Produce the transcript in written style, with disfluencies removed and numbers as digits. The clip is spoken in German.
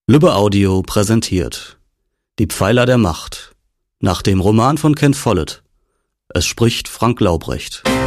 Lübbe Audio präsentiert Die Pfeiler der Macht nach dem Roman von Ken Follett. Es spricht Frank Laubrecht.